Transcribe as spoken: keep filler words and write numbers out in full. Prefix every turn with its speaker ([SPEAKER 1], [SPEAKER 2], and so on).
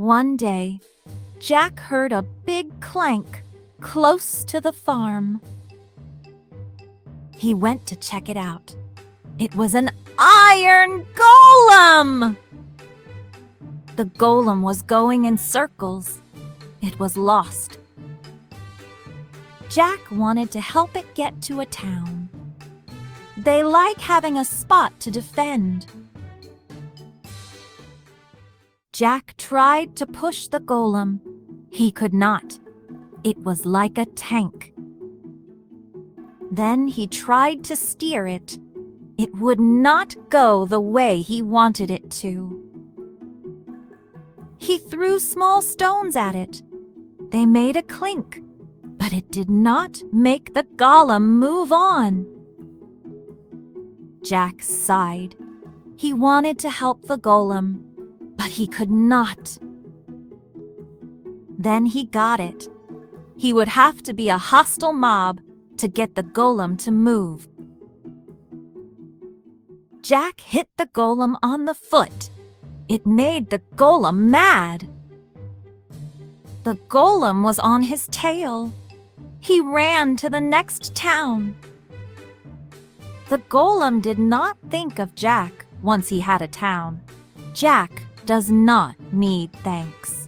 [SPEAKER 1] One day, Jack heard a big clank close to the farm. He went to check it out. It was an iron golem! The golem was going in circles. It was lost. Jack wanted to help it get to a town. They like having a spot to defend. Jack tried to push the golem. He could not. It was like a tank. Then he tried to steer it. It would not go the way he wanted it to. He threw small stones at it. They made a clink, but it did not make the golem move on. Jack sighed. He wanted to help the golem, but he could not. Then he got it. He would have to be a hostile mob to get the golem to move. Jack hit the golem on the foot. It made the golem mad. The golem was on his tail. He ran to the next town. The golem did not think of Jack once he had a town. Jack does not need thanks.